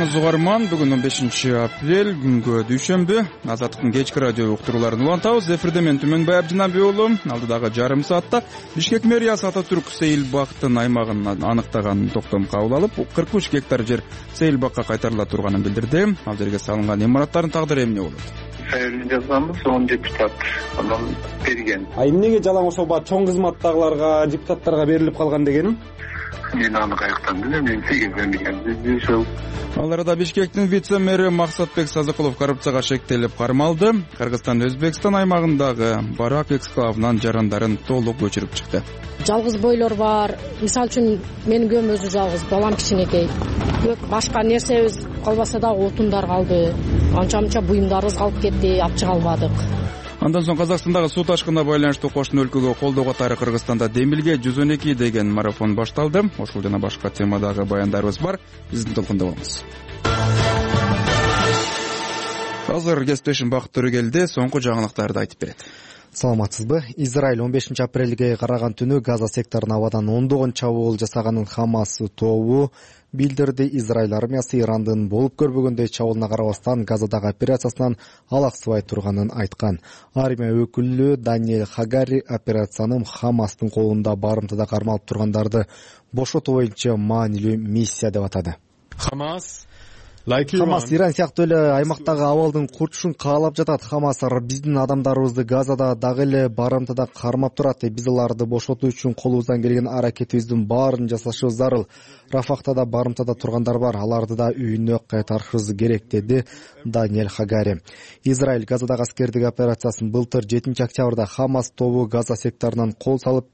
саламатсызбы угарман. Бүгүн 15-апрель күнгө дүйшөмбү. Азаттыктын кечки радио уктурууларын улантабыз. Эфирде мен Түмөнбай Абдинабек уулу. Алдыдагы жарым саатта Бишкек мэриясы Ататүрк Сейил бактын аймагын аныктаган токтом кабыл алып, 43 гектар жер Сейил бакка кайтарыла турганын билдирди. Ал жерге салынган имараттардын тагдыры эмне болот? Сайын жазганбыз, 10 депутат анан берген. Эмнеге жалаң ошол чоң кызматтагыларга, депутаттарга берилип калган дегеним? Мен аны каяктан билем, мен сегизден ошол. Ал арада Бишкектин вице-мэри Максатбек Сазыкулов коррупцияга шектелип кармалды. Кыргызстан Өзбекстан аймагындагы Барак эксклавынан жарандарын толук көчүрүп чыкты. Жалгыз бойлор бар. Мисалы үчүн менин күйөөм өзү жалгыз, балам кичинекей. Башка нерсебиз калбаса да отундар калды. Анча-мынча буюмдарыбыз калып кетти, алып чыга албадык. Андан соң Казакстандагы суу ташкынына байланыштуу кошуна өлкөгө колдоо катары Кыргызстанда демилге 112 деген марафон башталды. Ошол жана башка темадагы баяндарыбыз бар. Биздин толкунда болуңуз. Азыр кесиптешим Бакыт Төрөгелди соңку жаңылыктарды айтып берет. Саламатсызбы? Израиль 15-апрелге караган түнү Газа секторуна абадан ондогон чабуул жасаганын Хамас тобу билдирди. Израиль армиясы Ирандын болуп көрбөгөндөй чабуулуна карабастан Газадагы операциясынан алаксыбай турганын айткан. Армия өкүлү Даниэль Хагари операцияны Хамастын колунда барымтада кармалып тургандарды бошотуу боюнча маанилүү миссия деп атады. Хамас Иран сыяктуу эле аймактагы абалдын курчушун каалап жатат. Хамас биздин адамдарыбызды Газада дагы эле барымтада кармап турат. Биз аларды бошотуу үчүн колубуздан келген аракетибиздин баарын жасашыбыз зарыл. Рафахта да барымтада тургандар бар. Аларды да үйүнө кайтарышыбыз керек, деди Даниэль Хагари. Израиль Газадагы аскердик операциясын былтыр 7-октябрда Хамас тобу Газа секторунан кол салып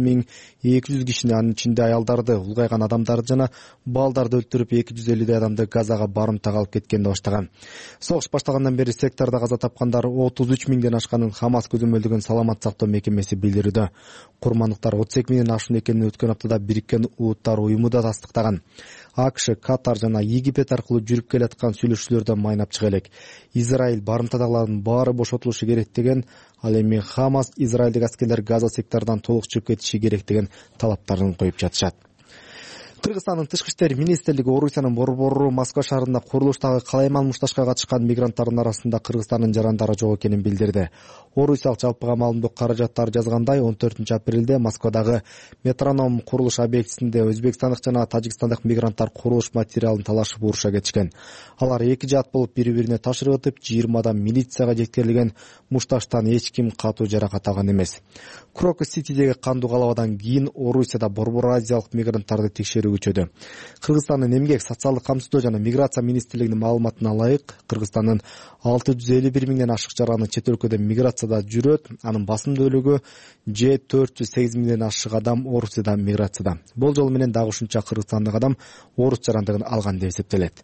1200 кишини, анын ичинде аялдарды, улгайган адамдарды жана балдарды өлтүрүп 250 адамды Газага барымтага алып кеткенди баштаган. Согуш баштагандан бери сектордо каза тапкандар 33 миңден ашканын Хамас көзөмөлдөгөн саламат сактоо мекемеси билдирүүдө. Курмандыктар 32 миңден ашкан экенин өткөн аптада Бириккен Улуттар уюму да тастыктаган. АКШ, Катар жана Египет аркылуу жүрүп келаткан сүйлөшүүлөрдө майнап чыга элек. Израиль барымтадагылардын баары бошотулушу керек деген, ал эми Хамас израилдик аскерлер Газа секторунан толук чыгып кетиши керек деген талаптарын коюп жатышат. Кыргызстандын тышкы иштер министрлиги Орусиянын борбору Москва шаарында курулуштагы калайман мушташка катышкан мигранттардын арасында Кыргызстандын жарандары жок экенин билдирди. Орусиялык жалпыга маалымдоо каражаттары жазгандай, 14-апрелде Москвадагы Метроном курулуш объектисинде өзбекстандык жана тажикстандык мигранттар курулуш материалын талашып уруша кетишкен. Алар эки жаат болуп бири-бирине ташырып өтүп, 20 адам милицияга жеткирилген. Мушташтан эч ким катуу жаракат алган эмес. Крокус-Ситидеги кандуу калабадан кийин Орусияда борбор азиялык мигранттарды текшерүү күчөдү. Кыргызстандын эмгек, социалдык камсыздоо жана миграция министрлигинин маалыматына ылайык, Кыргызстандын 651 миңден ашык жараны чет өлкөдө миграцияда жүрөт. Анын басым бөлүгү же 408 миңден ашык адам Орусияда миграцияда. Болжол менен дагы ушунча кыргызстандык адам орус жарандыгын алган деп эсептелет.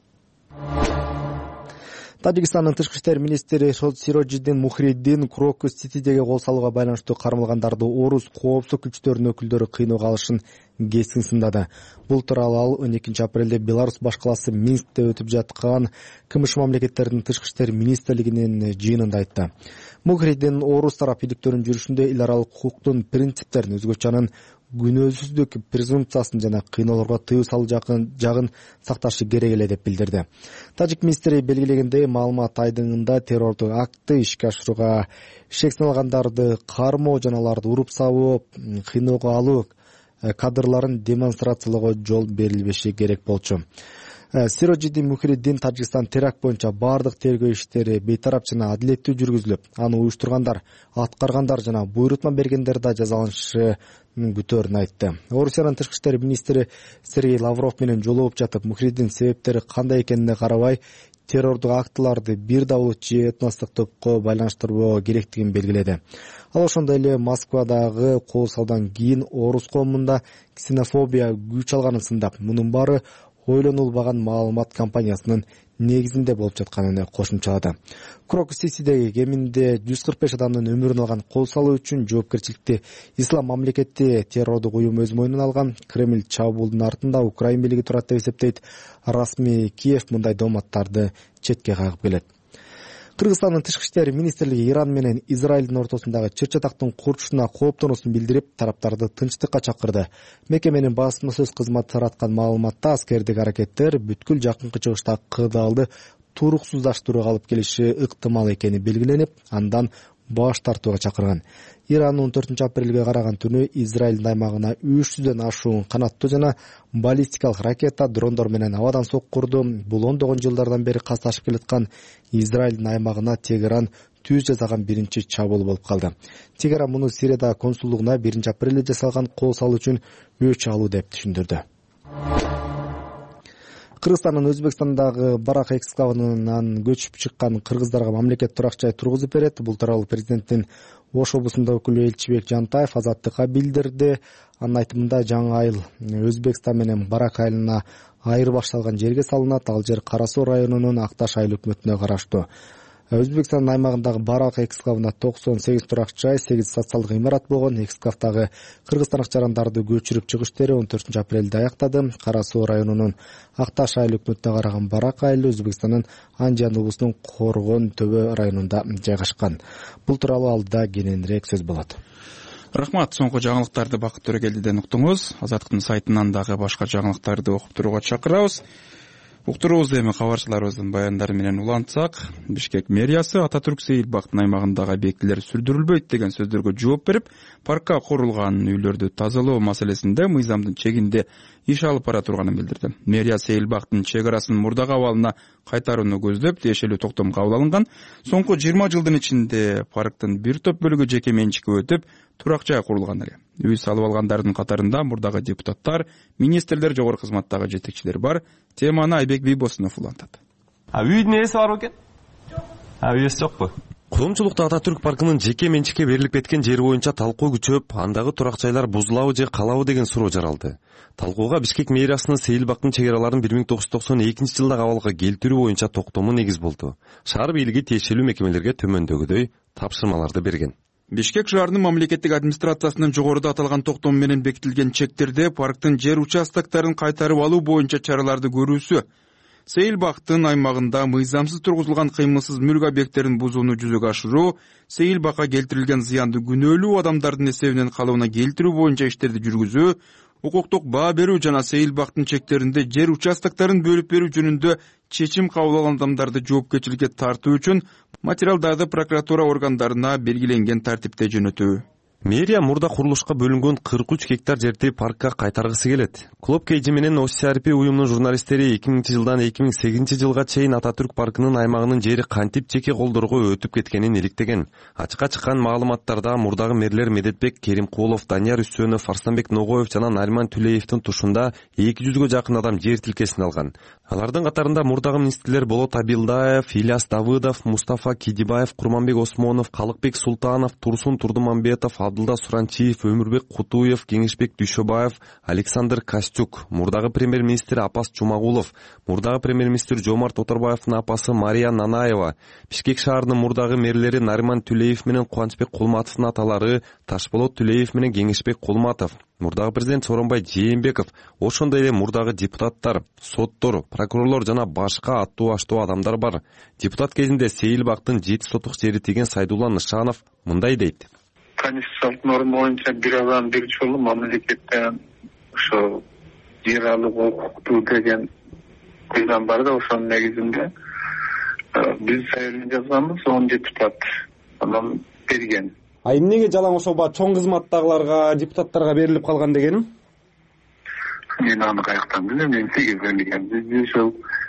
Тажикстандын тышкы иштер министри Сироджиддин Мухриддин Крокус-Ситидеги кол салууга байланыштуу кармалгандарды орус коопсуздук күчтөрүнүн өкүлдөрү кыйноого алышын кескин сындады. Бул тууралуу 12-апрелде Беларусь баш калаасы Минскте өтүп жаткан КМШ мамлекеттердин тышкы иштер министрлигинин жыйынында айтты. Мухриддин орус тарап иликтөрүнүн жүрүшүндө эл аралык укуктун принциптерин, өзгөчө анын күнөөсүздүк презумпциясын жана кыйноолорго тыюу салуу жагын сакташы керек эле деп билдирди. Тажик министри белгилегендей, маалымат айдыңында террордук акты ишке ашырууга шек салгандарды кармоо жана аларды уруп сабоо, кыйноого алуу кадрларын демонстрациялоого жол берилбеши керек болчу. Сироджиддин Мухриддин Тажикстан теракт боюнча бардык тергөө иштери бейтарап жана адилеттүү жүргүзүлүп, аны уюштургандар, аткаргандар жана буйрутма бергендер да жазаланышын күтөөрүн айтты. Орусиянын тышкы иштер министри Сергей Лавров менен жолугуп жатып, Мухриддин себептери кандай экенине карабай, террордук актыларды бир да улут же этностук топко байланыштырбоо керектигин белгиледи. Ал ошондой эле Москвадагы кол салуудан кийин орус коомунда ксенофобия күч алганын сындап, мунун баары ойлонулбаган маалымат кампаниясынын негизинде болуп жатканын кошумчалады. Крокус-Ситидеги кеминде 145 адамдын өмүрүн алган кол салуу үчүн жоопкерчиликти Ислам мамлекети террордук уюм өз мойнуна алган. Кремль чабуулдун артында Украин бийлиги турат деп эсептейт. Расмий Киев мындай дооматтарды четке кагып келет. Кыргызстандын тышкы иштер министрлиги Иран менен Израилдин ортосундагы чыр-чатактын курчушуна кооптонуусун билдирип, тараптарды тынчтыкка чакырды. Мекеменин басма сөз кызматы тараткан маалыматта аскердик аракеттер бүткүл жакынкы чыгышта кырдаалды туруксуздаштырууга алып келиши ыктымал экени белгиленип, андан баш тартууга чакырган. Иран 14-апрелге караган түнү Израилдин аймагына 300дөн ашуун канаттуу жана баллистикалык ракета, дрондор менен абадан соккурду. Бул ондогон жылдардан бери касташып келаткан Израилдин аймагына Тегеран түз жасаган биринчи чабуул болуп калды. Тегеран муну Сириядагы консулдугуна 1-апрелде жасалган кол салуу үчүн өч алуу деп түшүндүрдү. Кыргызстандын Өзбекстандагы Барак эксклавынан көчүп чыккан кыргыздарга мамлекет турак жай тургузуп берет. Бул тууралуу президенттин Ош облусунда өкүлү Элчибек Жантаев Азаттыкка билдирди. Анын айтымында жаңы айыл Өзбекстан менен Барак айылына айырбашталган жерге салынат. Ал жер Кара Суу районунун Акташ айыл өкмөтүнө караштуу. Өзбекстандын аймагындагы Барак эксклавында 98 турак жай, 8 социалдык имарат болгон. Эксклавдагы кыргызстандык жарандарды көчүрүп чыгыш иштери 14-апрелде аяктады. Кара Суу районунун Акташ айыл өкмөтүнө караган Барак айылы Өзбекстандын Андижан облусунун Коргон Төбө районунда жайгашкан. Бул тууралуу алдыда кененирээк сөз болот. Рахмат. Соңку жаңылыктарды Бакыт Төрөгелдиден уктуңуз. Азаттыктын сайтынан дагы башка жаңылыктарды окуп турууга чакырабыз. Уктуруубузду эми кабарчыларыбыздын баяндары менен улантсак, Бишкек мэриясы Ататүрк Сейилбактын аймагындагы объектилер сүрдүрүлбөйт деген сөздөргө жооп берип, паркка курулган үйлөрдү тазалоо маселесинде мыйзамдын чегинде иш алып бара турганын билдирди. Мэрия Сейилбактын чек арасын мурдагы абалына кайтарууну көздөп, тиешелүү токтом кабыл алынган. Соңку 20 жылдын ичинде парктын бир топ бөлүгү жеке менчикке өтүп, турак жай курулган эле. Үй салып алгандардын катарында мурдагы депутаттар, министрлер, жогорку кызматтагы жетекчилер бар. Теманы Айбек Бийбосунов улантат. Үйдүн ээси бар экен? Ээси жокпу? Коомчулукта Ататүрк паркынын жеке менчикке берилип кеткен жери боюнча талкуу күчөп, андагы турак жайлар бузулабы же калабы деген суроо жаралды. Талкууга Бишкек мэриясынын Сейилбактын чек араларын 1992-жылдагы абалга келтирүү боюнча токтому негиз болду. Шаар бийлиги тиешелүү мекемелерге төмөндөгүдөй тапшырмаларды берген. Бишкек шаарынын мамлекеттик администрациясынын жогоруда аталган токтом менен бекитилген чектерде парктын жер участоктарын кайтарып алуу боюнча чараларды көрүүсү, Сейилбактын аймагында мыйзамсыз тургузулган кыймылсыз мүлк объекттерин бузууну жүзөгө ашыруу, Сейилбакка келтирилген зыянды күнөөлүү адамдардын эсебинен калыбына келтирүү боюнча иштерди жүргүзүү, укуктук баа берүү жана Сейилбактын чектеринде жер участоктарын бөлүп берүү жөнүндө чечим кабыл алган адамдарды жоопкерчиликке тартуу үчүн материалдарды прокуратура органдарына белгиленген тартипте жөнөтүү. Мэрия мурда курулушка бөлүнгөн 43 гектар жерди паркка кайтаргысы келет. Клуб Кейджи менен ОСРП уюмунун журналисттери 2000-жылдан 2008-жылга чейин Ататүрк паркынын аймагынын жери кантип жеке колдорго өтүп кеткенин иликтеген. Ачыкка чыккан маалыматтарда мурдагы мэрлер Медетбек Керимкулов, Данияр Үсөнов, Арстанбек Ногоев жана Нариман Түлеевдин тушунда 200гө жакын адам жер тилкесин алган. Алардын катарында мурдагы министрлер Болот Абилдаев, Ильяс Давыдов, Мустафа Кидибаев, Курманбек Осмонов, Калыкбек Султанов, Турсун Турдумамбетов, Абдулла Суранчиев, Өмүрбек Кутуев, Кеңешбек Дүйшөбаев, Александр Костюк, мурдагы премьер-министр Апас Жумагулов, мурдагы премьер-министр Жомарт Оторбаевдин апасы Мария Нанаева, Бишкек шаарынын мурдагы мэрлери Нариман Түлеев менен Кубанычбек Кулматовдун аталары Ташболот Түлеев менен Кеңешбек Кулматов, мурдагы президент Сооронбай Жээнбеков, ошондой эле мурдагы депутаттар, соттор, прокурорлор жана башка аттуу-аштуу адамдар бар. Депутат кезинде Сейилбактын 7 сотук жери тиген Сайдулла Нышанов мындай дейт. Конституциялык норма боюнча бир адам бир жолу мамлекеттен ошо жер алып укуктуу деген мыйзам бар да, ошонун негизинде биз сайын жазганбыз, 10 депутат анан берген. Эмнеге жалаң ошо чоң кызматтагыларга, депутаттарга берилип калган дегеним? Мен аны каяктан билем, эмнеге берилген. Биз ошол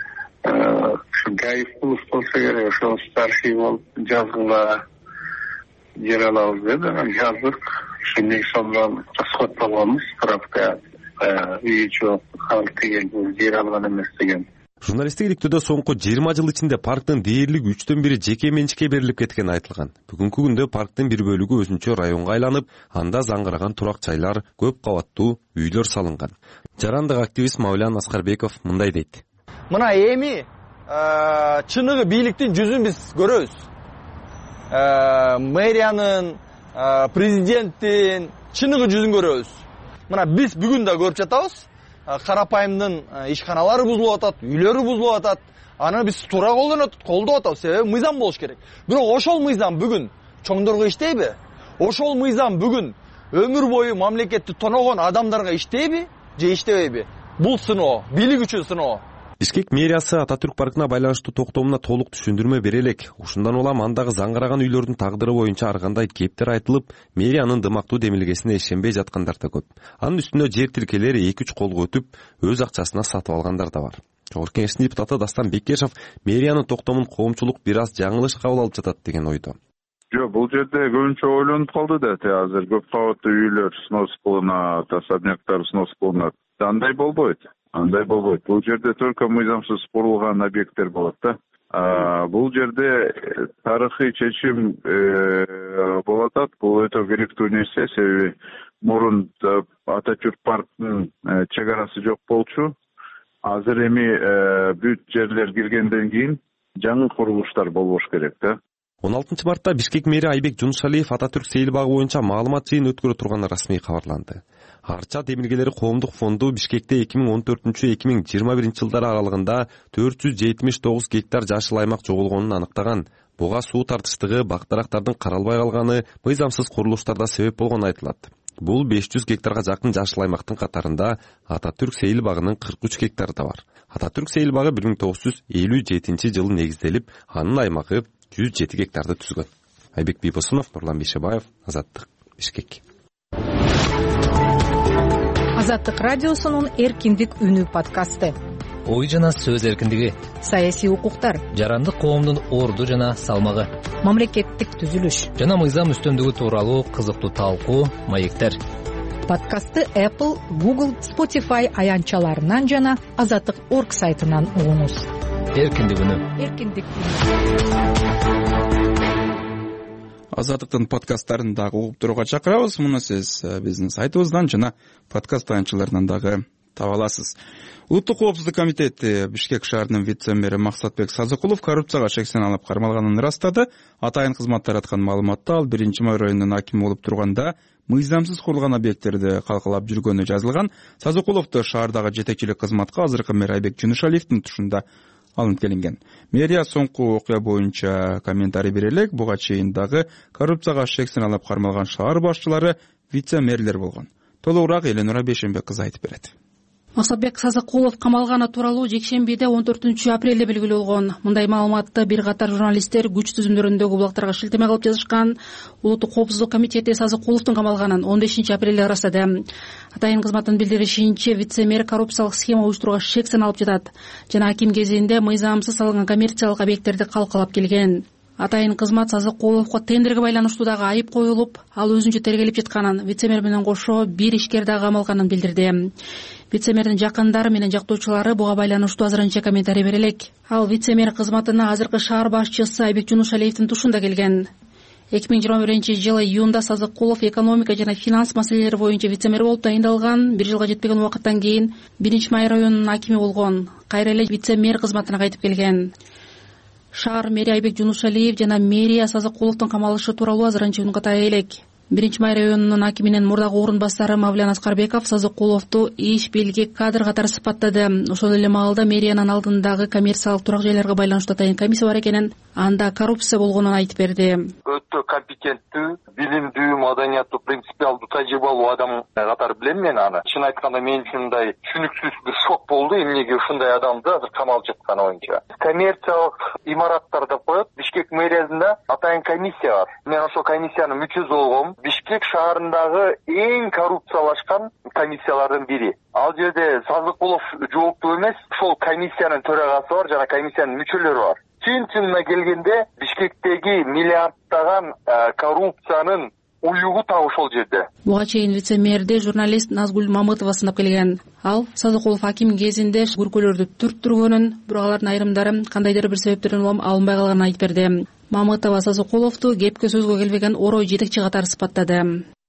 ушу Гаевкулов болсо керек, ошо старший болуп жазгыла жер алабыз деди, жаздык. Ошондон сонун расход болгонбуз, правка үй жок, халк деген жер алган эмес деген. Журналисттик иликтөөдө соңку 20 жыл ичинде парктын дээрлик 3/1 жеке менчикке берилип кеткени айтылган. Бүгүнкү күндө парктын бир бөлүгү өзүнчө районго айланып, анда заңгыраган турак жайлар, көп кабаттуу үйлөр салынган. Жарандык активист Мавлян Аскарбеков мындай дейт. Мына эми чыныгы бийликтин жүзүн биз көрөбүз. Мэриянын, президенттин чыныгы жүзүн көрөбүз. Мына биз бүгүн да көрүп жатабыз. Карапайымдын ишканалары бузулуп атат, үйлөрү бузулуп атат. аны биз туура колдоп атабыз, себеби мыйзам болуш керек. Бирок ошол мыйзам бүгүн чоңдорго иштейби? Ошол мыйзам бүгүн өмүр бою мамлекетти тоногон адамдарга иштейби же иштебейби? Бул сыноо, бийлик үчүн сыноо. Бишкек мэриясы Ататүрк паркына байланыштуу токтомуна толук түшүндүрмө бере элек. Ушундан улам андагы заңгыраган үйлөрдүн тагдыры боюнча ар кандай кептер айтылып, мэриянын дымактуу демилгесине ишенбей жаткандар да көп. Анын үстүнө жер тилкелери 2-3 колго өтүп, өз акчасына сатып алгандар да бар. Жогорку Кеңештин депутаты Дастан Бекешев мэриянын токтомун коомчулук бир аз жаңылыш кабыл алып жатат деген ойдо. Жок, бул жерде көбүнчө ойлонуп калды да, азыр көп кабаттуу үйлөр снос кылынат, особняктар снос кылынат. Андай болбойт. Бул жерде только мыйзамсыз курулган объекттер болот да. Бул жерде тарыхый чечим болуп атат. Бул өтө керектүү нерсе, себеби мурун Ататүрк парктын чек арасы жок болчу. Азыр эми бүт жерлер киргенден кийин жаңы курулуштар болбош керек да. 16 мартта Бишкек мэри Айбек Жунушалиев Ататүрк сейил багы боюнча маалымат жыйын өткөрө турганы расмий кабарланды. Арча демилгелери коомдук фонду Бишкекте 2014-2021 жылдары аралыгында 479 гектар жашыл аймак жоголгонун аныктаган. Буга суу тартыштыгы, бактарактардын каралбай калганы, мыйзамсыз курулуштарда себеп болгону айтылат. Бул 500 гектарга жакын жашыл аймактын катарында Ататүрк сейил багынын 43 гектары да бар. Ататүрк сейил багы 1957 жылы негизделип, анын аймагы 107 гектарды түзгөн. Айбек Бийбосунов, Нурлан Бейшебаев, Азаттык, Бишкек. Азаттык радиосунун эркиндик үнү подкасты. Ой жана сөз эркиндиги, саясий укуктар, жарандык коомдун орду жана салмагы, мамлекеттик түзүлүш жана мыйзам үстөмдүгү тууралуу кызыктуу талкуу, маектер. Подкастты Apple, Google, Spotify аянтчаларынан жана Азаттык.org сайтынан угуңуз. Эркиндик үнү. Азаттыктын подкасттарын дагы угуп турууга чакырабыз. Муну сиз биздин сайтыбыздан жана подкаст аянтчаларынан дагы таба аласыз. Улуттук коопсуздук комитети Бишкек шаарынын вице-мэри Максатбек Сазыкулов коррупцияга шексен алып кармалганын ырастады. Атайын кызмат тараткан маалыматта ал 1-Май районунун акими болуп турганда мыйзамсыз курулган объекттерди калкалап жүргөнү жазылган. Сазыкуловду шаардагы жетекчилик кызматка азыркы мэр Айбек Жунушалиевдин тушунда алынып келинген. Мэрия соңку окуя боюнча комментарий бере элек. Буга чейин дагы коррупцияга шексен алып кармалган шаар башчылары вице-мэрлер болгон. Толугураак Эленура Бейшенбек кызы айтып берет. Максатбек Сазыкулов камалганы тууралуу жекшембиде 14-апрелде белгилүү болгон. Мындай маалыматты бир катар журналисттер күч түзүмдөрүндөгү булактарга шилтеме кылып жазышкан. Улуттук коопсуздук комитети Сазыкуловдун камалганын 15-апрелде ырастады. Атайын кызматтын билдиришинче, вице-мэр коррупциялык схема уюштурууга шексен алып жатат жана аким кезинде мыйзамсыз салынган коммерциялык объекттерди калкалап келген. Атайын кызмат Сазыкуловго тендерге байланыштуу дагы айып коюлуп, ал өзүнчө тергелип жатканын, вице-мэр менен кошо бир ишкер дагы камалганын билдирди. Вице-мэрдин жакындары менен жактоочулары буга байланыштуу азырынча комментарий бере элек. Ал вице-мэр кызматына азыркы шаар башчысы Айбек Жунушалиевдин тушунда келген. 2021-жылы июнда Сазыкулов экономика жана финанс маселелери боюнча вице-мэр болуп дайындалган. 1 жылга жетпеген убакыттан кийин 1-Май районунун акими болгон. Кайра эле вице-мэр кызматына кайтып келген. Шаар мэри Айбек Жунушалиев жана мэрия Сазыкуловдун камалышы тууралуу азырынча үн катай элек. 1-Май районунун акиминин мурдагы орун басары Мавлян Аскарбеков Сазыкуловду иш белги кадр катары сыпаттады. Ошол эле маалда мэриянын алдындагы коммерциялык турак жайларга байланыштуу атайын комиссия бар экенин, анда коррупция болгонун айтып берди. Өтө компетенттүү, билимдүү, маданияттуу, принципиалдуу, тажрыйбалуу адам катары билем мен аны. Чын айтканда мен ушундай түшүнүксүз бир шок болду, эмнеге ушундай адамды азыр камалып жатканы боюнча. Коммерциялык имараттар деп коет. Бишкек мэриясында атайын комиссия бар. Мен ошол комиссиянын мүчөсү болгом. Бишкек шаарындагы эң коррупциялашкан комиссиялардын бири. Ал жерде Сазыкулов жооптуу эмес, ошол комиссиянын төрагасы бар жана комиссиянын мүчөлөрү бар. Чын-чынына келгенде Бишкектеги миллиардтаган коррупциянын уюгу так ошол жерде. Буга чейин вице-мэрди журналист Назгүл Мамытова сынап келген. Ал Сазыкулов аким кезинде күркөлөрдү түрттүргөнүн, бирок алардын айрымдары кандайдыр бир себептерден алынбай калганын айтып берди. Мамытова Сазыкуловду кепке сөзгө келбеген орой жетекчи катары сыпаттады.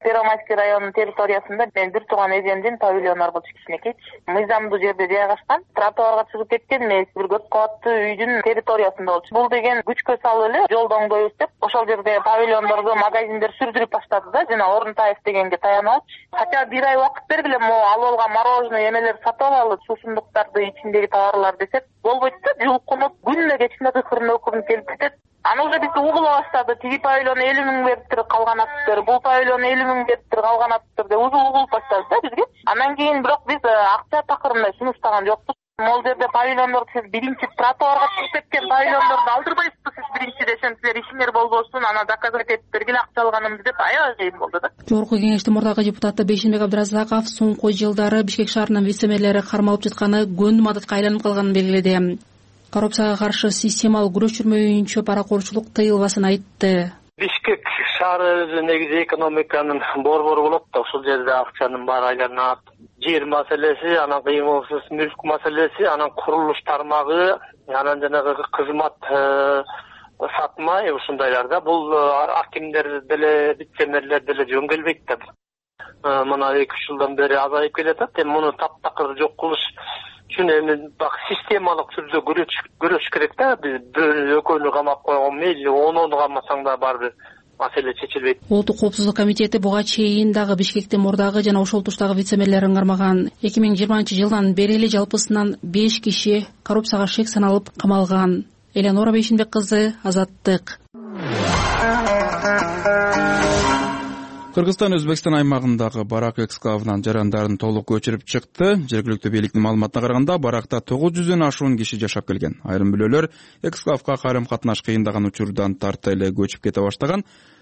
Первомайский районунун территориясында мен бир тууган эжемдин павильону бар болчу, кичинекей. Мыйзамдуу жерде жайгашкан. Тротуарга чыгып кеткен эмес, бир көп кабаттуу үйдүн территориясында болчу. Бул деген күчкө салып эле жолду оңдойбуз деп, ошол жерде павильондорду, магазиндер сүрдүрүп баштады да, жана Орунтаев дегенге таянып. Хотя бир ай убакыт бергиле, алып алган мороженое эмелер сатып алалы, суусундуктарды, ичиндеги товарлар десек, болбойт да, жулкунуп, күнүнө кечинде кыркырын келип кетет. Аны уже бизди угула баштады. Тиги павильон 50 000 бериптир, калган атыптыр. Бул павильон 50 000 бериптир, калган атыптыр деп угулуп баштады да бизге. Андан кийин бирок биз акча такырында сунуштаган жокпуз. Могул жерде павильондорду сиз биринчи тротуарга чыгып кеткен павильондорду алдырбайсызбы, сиз биринчи десем, силер ишиңер болбосун, аны доказать этип бергиле акча алганымды деп аябай кыйын болду да. Жогорку кеңештин мурдагы депутаты Бейшенбек Абдыразаков соңку жылдары Бишкек шаарынын вице-мэрлери кармалып жатканы көндүм адатка айланып калганын белгиледи. Коррупцияга каршы системалык күрөш жүрмөйүнчө паракорчулук тыйылбасын айтты. Бишкек шаары негизи экономиканын борбору болот да, ушул жерде акчанын баары айланат. Жер маселеси, анан кыймылсыз мүлк маселеси, анан курулуш тармагы, анан жанагы кызмат сатмай ушундайларда бул акимдер деле, вице-мэрлер деле жөн келбейт да. Мына 2-3 жылдан бери азайып келатат. Эми муну таптакыр жок кылыш үчүн эми системалык түрдө күрөш керек да. Биз экөөнү камап койгон мейли 10 камасаң да барбыр маселе чечилбейт. Улуттук коопсуздук комитети буга чейин дагы Бишкектин мурдагы жана ошол туштагы вице-мэрлерин кармаган. 2020-жылдан бери эле жалпысынан 5 киши коррупцияга шек саналып камалган. Элеонора Бейшенбек кызы, Азаттык. Кыргызстан Өзбекстан аймагындагы барак эксклавынан жарандарын толук көчүрүп чыкты. Жергиликтүү бийликтин маалыматына караганда, баракта 900дөн ашуун киши жашап келген. Айрым бөлөлөр эксклавга карым-катнаш кыйындаган учурдан тарта эле көчүп кете баштаган.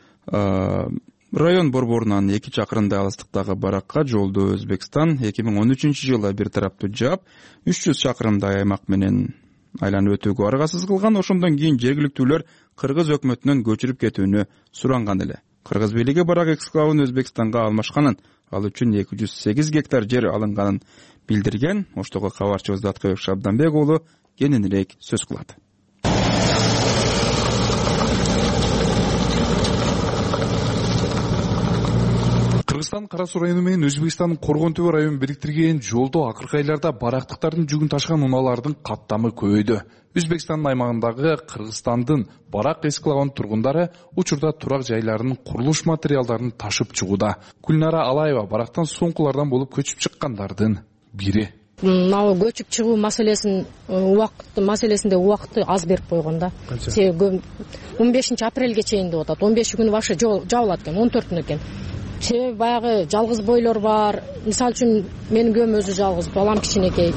Район борборунан 2 чакырымдай алыстыктагы баракка жолду Өзбекстан 2013-жылы бир тараптуу жаап, 300 чакырымдай аймак менен айланып өтүүгө аргасыз кылган. Ошондон кийин жергиликтүүлөр Кыргыз өкмөтүнөн көчүрүп кетүүнү суранган эле. Кыргыз бийлиги барак эксклавын Өзбекстанга алмашканын, ал үчүн 208 гектар жер алынганын билдирген. Оштогу кабарчыбыз Даткыбек Шабданбек уулу кененирээк сөз кылат. Кыргызстан Кара Суу району менен Өзбекстандын Коргон Төбө районун бириктирген жолдо акыркы айларда барактыктардын жүгүн ташыган унаалардын каттамы көбөйдү. Өзбекстандын аймагындагы Кыргызстандын барак эсклавынын тургундары учурда турак жайларынын курулуш материалдарын ташып чыгууда. Гүлнара Алаева барактан соңкулардан болуп көчүп чыккандардын бири. Көчүп чыгуу маселесинде убакытты аз берип койгон да. Себеби 15 апрелге чейин деп атат. 15 күнү вообще жабылат экен, 14 экен. Себеби баягы жалгыз бойлор бар. Мисалы үчүн менин көм өзү жалгыз, балам кичинекей.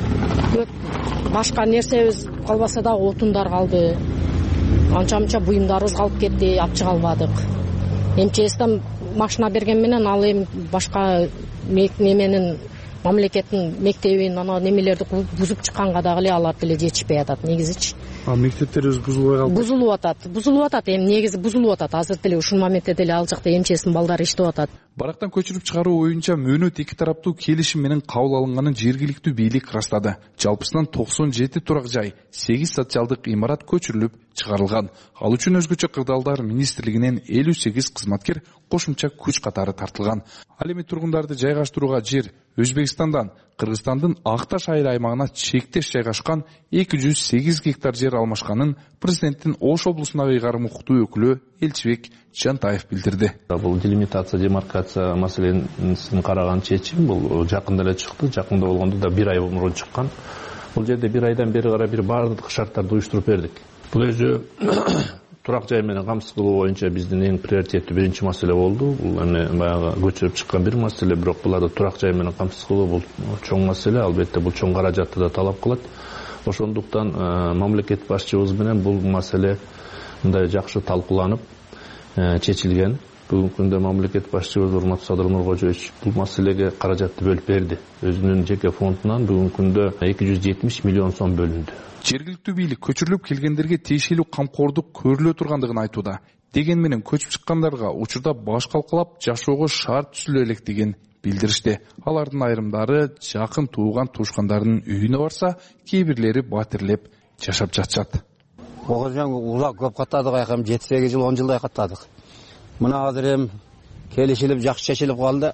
Башка нерсебиз калбаса да отундар калды. Анча-мынча буюмдарыбыз калып кетти, апчыга албадык. МЧСтен машина берген менен ал эми башка неменин мамлекеттин мектебин ана немелерди бузуп чыкканга дагы эле алар деле жетишпей атат негизичи. Мектептерибиз бузулбай калды. Бузулуп атат, эми негизи бузулуп атат. Азыр деле ушул моментте деле ал жакта МЧСтин балдары иштеп атат. Барактан көчүрүп чыгаруу боюнча мөөнөт 2 тараптуу келишим менен кабыл алынганын жергиликтүү бийлик ырастады. Жалпысынан 97 турак жай, 8 социалдык имарат көчүрүлүп чыгарылган. Ал үчүн өзгөчө кырдаалдар министрлигинен 58 кызматкер кошумча күч катары тартылган. Ал эми тургундарды жайгаштырууга жер Өзбекстандан Кыргызстандын Акташ айыл аймагына чектеш жайгашкан 208 гектар жер алмашканын президенттин Ош облусундагы ыйгарым укуктуу өкүлү Элчибек Жантаев билдирди. Бул делимитация, демаркация маселесин караган чечим бул жакында эле чыкты. Жакында болгондо да 1 ай мурун чыккан. Бул жерде 1 айдан бери карап бир бардык шарттарды уюштуруп бердик. Бул өзү турак жай менен камсыз кылуу боюнча биздин эң приоритеттүү биринчи маселе болду. Бул эми баягы көчүрүп чыккан бир маселе, бирок буларды турак жай менен камсыз кылуу бул чоң маселе. Албетте бул чоң каражатты да талап кылат. Ошондуктан мамлекет башчыбыз менен бул маселе мындай жакшы талкууланып чечилген. Бүгүнкү күндө мамлекет башчыбыз урматтуу Садыр Нуркожоевич бул маселеге каражатты бөлүп берди. Өзүнүн жеке фондунан бүгүнкү күндө 270 миллион сом бөлүндү. Жергиликтүү бийлик көчүрүлүп келгендерге тиешелүү камкордук көрүлө тургандыгын айтууда. Деген менен көчүп чыккандарга учурда баш калкалап жашоого шарт түзүлө электигин билдиришти. Алардын айрымдары жакын тууган туушкандарынын үйүнө барса, кээ бирлери батирлеп жашап жатышат. Ошон улак көп каттадык, айкам 7-8 жыл, 10 жылдай каттадык. Мына азыр эми келишилип жакшы чечилип калды.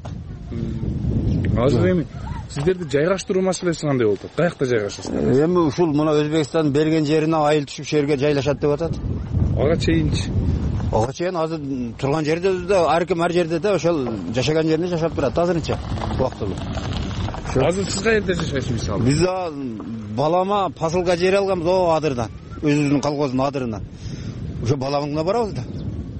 Азыр эми сиздерди жайгаштыруу маселеси кандай болду? Каякта жайгашасыздар? Эми ушул мына Өзбекстан берген жерине айыл түшүп шу жерге жайлашат деп атат. Ага чейинчи? Ага чейин азыр турган жерде ар ким ар жерде да ошол жашаган жеринде жашап турат азырынча убактылуу. Азыр сиз каерде жашайсыз мисалы? Биз балама посылка жер алганбыз о адырдан. Өзүбүздүн колхоздун адырынан. Ошо баламыңна барабыз да.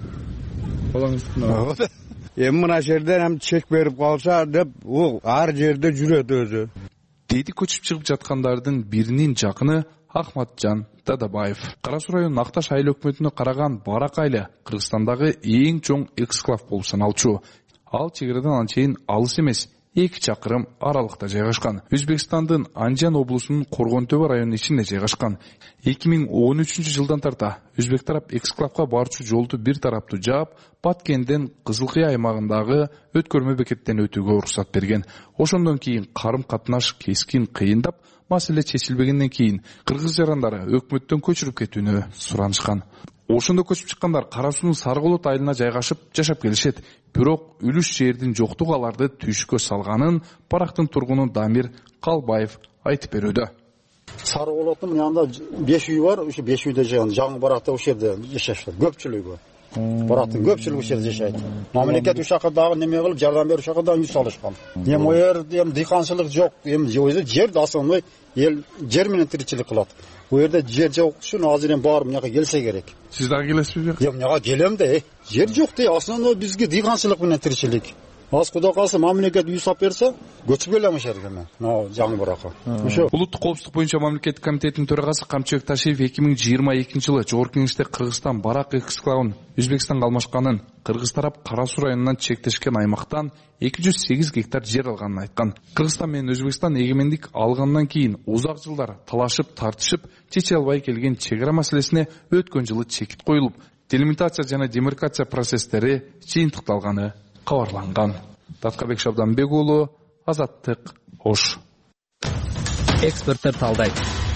Балаңыздын. Эми мына жерден эми чек берип калса деп, ол ар жерде жүрөт өзү. Дейди көчүп чыгып жаткандардын биринин жакыны Ахматжан Дадабаев. Кара Суу районунун Акташ айыл өкмөтүнө караган Барак айылы Кыргызстандагы эң чоң эксклав болуп саналчу. Ал чек чекарадан анчейин алыс эмес, 2 чакырым аралыкта жайгашкан. Өзбекстандын Анжан облусунун Коргон Төбө районунун ичинде жайгашкан. 2013-жылдан тарта өзбек тарап эксклавга барчу жолду бир тараптуу жаап, Баткенден Кызылкыя аймагындагы өткөрмө бекеттен өтүүгө уруксат берген. Ошондон кийин карым катнаш кескин кыйындап, маселе чечилбегенден кийин кыргыз жарандары өкмөттөн көчүрүп кетүүнү суранышкан. Ошондо көчүп чыккандар Кара Суунун Сарыколот айылына жайгашып жашап келишет. Бирок үлүш жердин жоктугу аларды түйшкө салганын Барактын тургуну Дамир Калбаев айтып берүүдө. Сарыколоттун янында 5 үй бар, ошо 5 үйдө жашаган. Жаңы Баракта ошол жерде жашашат. Көпчүлүгү. Барактын көпчүлүгү ошол жерде жашайт. Мамлекет ушакка дагы неме кылып, жардам берип ушакка дагы үй салышкан. Эми о жерде дыйканчылык жок. Эми жер основной эл жер менен тиричилик кылат. Bu yerde yer yok şu naziren bağır mı gelse gerek. Siz daha gelesiniz mi? Ya ne gelem de yer yok de aslında bizge diğansılık bilen tirçilik. Az kuda kalsa mamleket üsap verse göçüp gelemiş ergeme. No жаңы баракы. Улуттук коопсуздук боюнча мамлекеттик комитеттин төрагасы Камчыбек Ташиев 2022-жылы Жогорку Кеңеште Кыргызстан Барак эксклавын Өзбекстанга алмашканын, кыргыз тарап Кара Суу районунан чектешкен аймактан 208 гектар жер алганын айткан. Кыргызстан менен Өзбекстан эгемендик алгандан кийин узак жылдар талашып, тартышып, чече албай келген чегара маселесине өткөн жылы чекит коюлуп, делимитация жана демаркация процесстери жыйынтыкталганы кабарланган. Таткабек Шабданбек уулу, Азаттык, Ош. Эксперттер талдайт.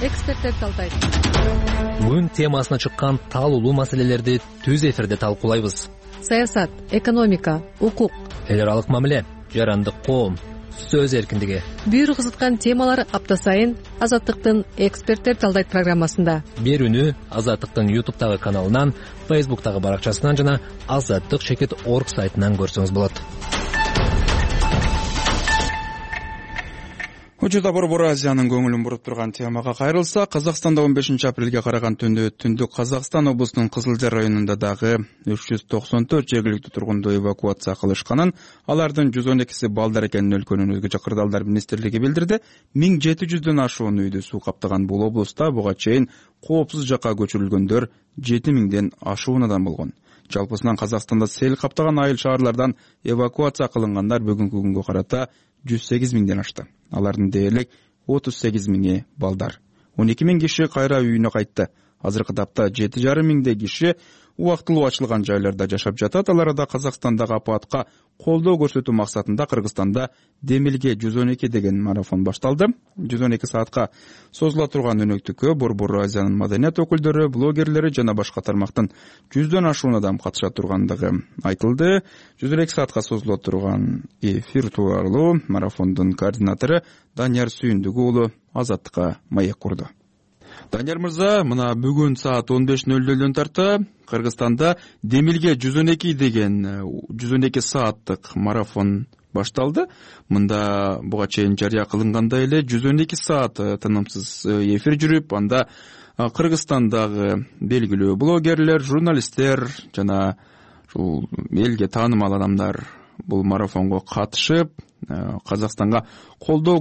Бүгүн темасына чыккан талуулуу маселелерди түз эфирде талкуулайбыз. Саясат, экономика, укук, эл аралык мамиле, жарандык коом, сөз эркиндиги. Бир кызыткан темалар апта сайын Азаттыктын эксперттер талдайт программасында. Берүүнү Азаттыктын YouTube'тагы каналынан, Facebook'тагы баракчасынан жана azattik.org сайтынан көрсөңүз болот. Учурда Борбор Азиянын көңүлүн буруп турган темага кайрылса, Казакстанда 15 апрелге караган түндө Түндүк Казакстан облусунун Кызылжар районунда дагы 394 жергиликтүү тургунду эвакуация кылышканын, алардын 112си балдар экенин өлкөнүн өзгө чакырдалдар министрлиги билдирди. 1700дөн ашуун үйдү суу каптаган бул облуста буга чейин коопсуз жакка көчүрүлгөндөр 7000ден ашуун адам болгон. Жалпысынан Казакстанда сел каптаган айыл шаарлардан эвакуация кылынгандар бүгүнкү күнгө карата 108 миңден ашты. Алардын дээрлик 38 миңи балдар. 12 миң киши кайра үйүнө кайтты. Азыркы тапта 7,5 миңдей киши убактылуу ачылган жайларда жашап жатат. Аларда Казакстандагы апатка колдоо көрсөтүү максатында Кыргызстанда Демилге 112 деген марафон башталды. 112 саатка созула турган өнөктүккө Борбор Азиянын маданият өкүлдөрү, блогерлери жана башка тармактын 100дөн ашуун адам катыша тургандыгы айтылды. 112 саатка созула турган эфир тууралуу марафондун координатору Данияр Сүйүндүк уулу Азаттыкка маек курду. Данияр мырза, мына бүгүн саат 15:00дөн тарта Кыргызстанда Демилге 112 деген 112 сааттык марафон башталды. Мында буга чейин жарыя кылынгандай эле 112 саат тынымсыз эфир жүрүп, анда Кыргызстандагы белгилүү блогерлер, журналисттер жана ушул элге таанымал адамдар бул марафонго катышып, Казакстанга колдоо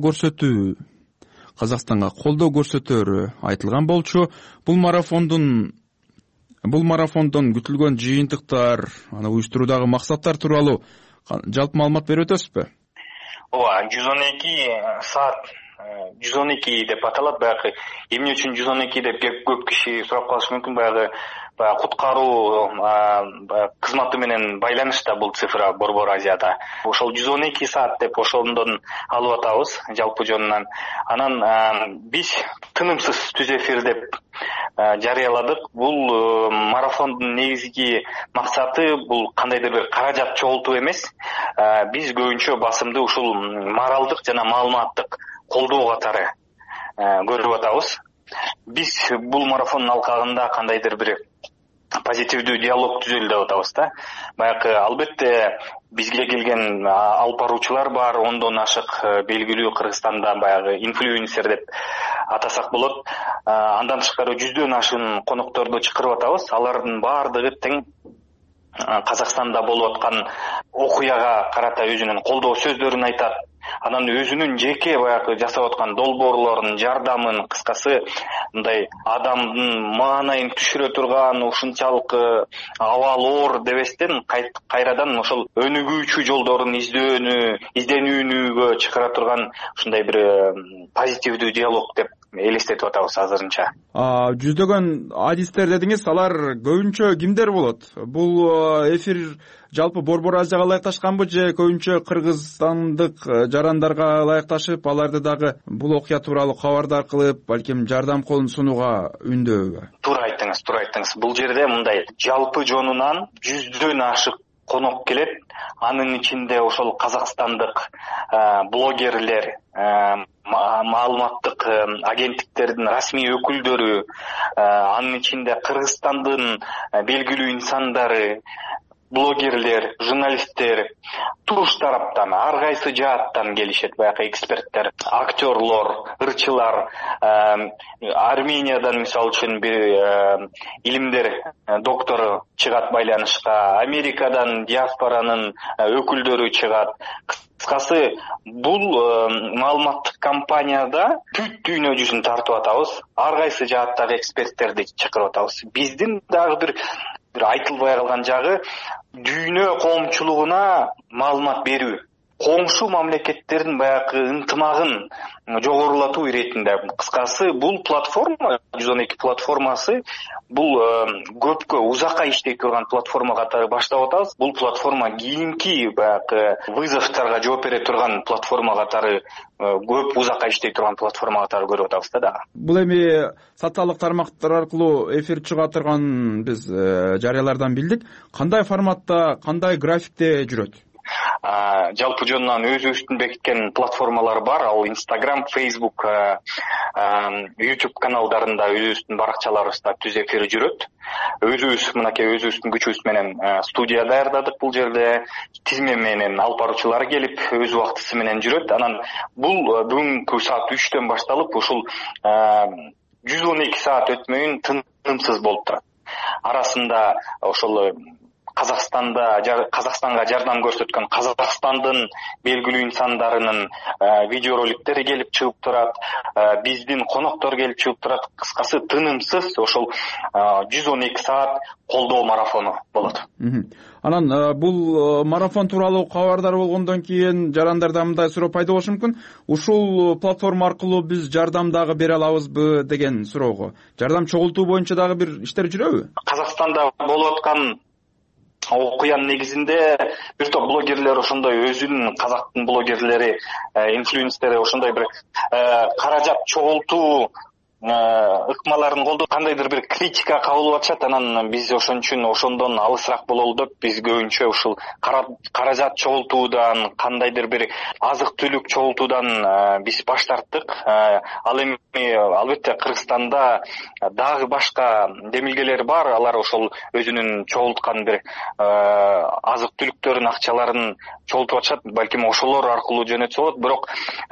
көрсөтөөрү айтылган болчу. Бул марафондон күтүлгөн жыйынтыктар, аны уюштуруудагы максаттар тууралуу жалпы маалымат берип өтөсүзбү? Ооба, 112 саат 112 деп аталат. Баягы эмне үчүн 112 деп көп киши сурап калышы мүмкүн. Баягы куткаруу кызматы менен байланышта бул цифра Борбор Азияда. Ошол 112 саат деп ошондон алып атабыз жалпы жонунан. Анан биз тынымсыз түз эфир деп жарыяладык. Бул марафондун негизги максаты бул кандайдыр бир каражат чогултуу эмес. Биз көбүнчө басымды ушул моралдык жана маалыматтык колдоо катары көрүп атабыз. Биз бул марафондун алкагында кандайдыр бир позитивдүү диалог түзөлү деп атабыз да. Баягы албетте бизге келген алып баруучулар бар, 10дон ашык белгилүү Кыргызстанда баягы инфлюенсер деп атасак болот. Андан тышкары 100дөн ашык конокторду чакырып атабыз. Алардын баардыгы тең Казакстанда болуп аткан окуяга карата өзүнүн колдоо сөздөрүн айтат. Анан өзүнүн жеке баягы жасап аткан долбоорлорун, жардамын, кыскасы мындай адамдын маанайын түшүрө турган, ушунчалык абал оор дебестен кайрадан ошол өнүгүүчү жолдорун изденүүгө чакыра турган ушундай бир позитивдүү диалог деп элестетип атабыз азырынча. Жүздөгөн адистер дедиңиз, алар көбүнчө кимдер болот? Бул эфир жалпы Борбор Азияга ылайыкташканбы же көбүнчө кыргызстандык жарандарга ылайыкташып, аларды дагы бул окуя тууралуу кабардар кылып, балким жардам колун сунууга үндөбү? Туура айттыңыз. Бул жерде мындай жалпы жонунан 100дөн ашык конок келет. Анын ичинде ошол казакстандык блогерлер, маалыматтык агенттиктердин расмий өкүлдөрү, анын ичинде Кыргызстандын белгилүү инсандары, блогерлер, журналисттер, туруш тараптан, ар кайсы жааттан келишет баягы эксперттер, актерлор, ырчылар, Армениядан мисалы үчүн бир илимдер доктору чыгат байланышка, Америкадан диаспоранын өкүлдөрү чыгат. Кыскасы, бул маалыматтык кампанияда бүт дүйнө жүзүн тартып атабыз. Ар кайсы жааттагы эксперттерди чакырып атабыз. Биздин дагы бир айтылбай калган жагы дүйнө коомчулугуна маалымат берүү. Коңшу мамлекеттердин баягы ынтымагын жогорулатуу иретинде. Кыскасы, бул платформа, 112 платформасы, бул көпкө узакка иштей турган платформа катары баштап атабыз. Бул платформа кийинки баягы вызовторго жооп бере турган платформа катары, көп узакка иштей турган платформа катары көрүп атабыз да. Бул эми социалдык тармактар аркылуу эфир чыга турган биз жарыялардан билдик. Кандай форматта, кандай графикте жүрөт? Жалпы жонунан өзүбүздүн бекиткен платформалар бар. Ал Instagram, Facebook, YouTube каналдарында өзүбүздүн баракчаларыбызда түз эфир жүрөт. Мынакей өзүбүздүн күчүбүз менен студия даярдадык бул жерде. Тизме менен алып баруучулар келип, өз убактысы менен жүрөт. Анан бул бүгүнкү саат 3төн башталып, ушул 112 саат өтмөйүн тынымсыз болуп турат. Арасында ошол Казакстанга жардам көрсөткөн Казакстандын белгилүү инсандарынын видеороликтери келип чыгып турат, биздин коноктор келип чыгып турат. Кыскасы, тынымсыз ошол 112 саат колдоо марафону болот. Анан бул марафон тууралуу кабардар болгондон кийин жарандарда мындай суроо пайда болушу мүмкүн. Ушул платформа аркылуу биз жардам дагы бере алабызбы деген суроого. Жардам чогултуу боюнча дагы бир иштер жүрөбү? Казакстанда болуп аткан окуянын негизинде бир топ блогерлер ошондой өзүнүн казактын блогерлери, инфлюенсерлери ошондой бир каражат чогултуу ыкмаларын колдоп кандайдыр бир критика кабыл атышат. Анан биз ошон үчүн ошондон алысыраак бололу деп биз көбүнчө ушул каражат чогултуудан, кандайдыр бир азык түлүк чогултуудан биз баш тарттык. Ал эми албетте Кыргызстанда дагы башка демилгелер бар. Алар ошол өзүнүн чогулткан бир азык түлүктөрүн, акчаларын чогултуп атышат. Балким ошолор аркылуу жөнөтсө болот. Бирок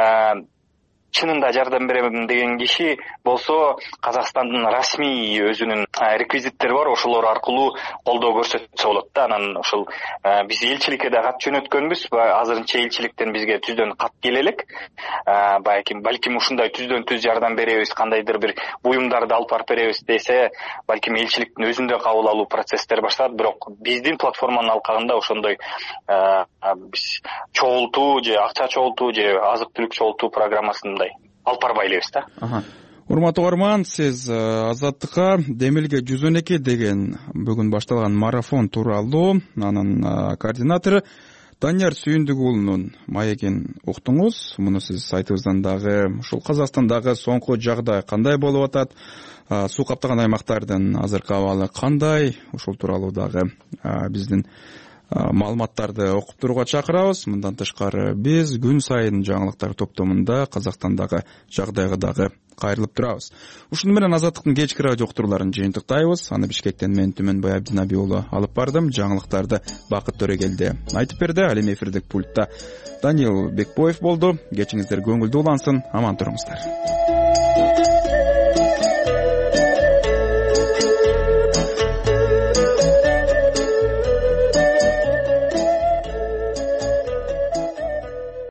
чынында жардам берем деген киши болсо, Казакстандын расмий өзүнүн реквизиттери бар, ошолор аркылуу колдоо көрсөтсө болот да. Анан ошол биз элчиликке да кат жөнөткөнбүз. Азырынча элчиликтен бизге түздөн кат келе элек. Балким ушундай түздөн түз жардам беребиз, кандайдыр бир буюмдарды алып барып беребиз десе, балким элчиликтин өзүндө кабыл алуу процесстери башталат. Бирок биздин платформанын алкагында ошондой биз чогултуу же акча чогултуу же азык түлүк чогултуу программасындай алып барбай элебиз да. Урматтуу угарман, сиз Азаттыкка Демилге 112 деген бүгүн башталган марафон тууралуу анын координатору Данияр Сүйүндүк уулунун маегин уктуңуз. Муну сиз сайтыбыздан дагы ушул Казакстандагы соңку жагдай кандай болуп атат, суу каптаган аймактардын азыркы абалы кандай, ушул тууралуу дагы биздин маалыматтарды окуп турууга чакырабыз. Мындан тышкары биз күн сайын жаңылыктар топтомунда Казакстандагы жагдайга дагы кайрылып турабыз. Ушуну менен Азаттыктын кечки радио уктурууларын жыйынтыктайбыз. Аны Бишкектен мен Түмөнбай Абдинаби уулу алып бардым. Жаңылыктарды Бакыт Төрөгелди айтып берди. Ал эми эфирдик пультта Даниил Бекбоев болду. Кечиңиздер көңүлдүү улансын. Аман туруңуздар.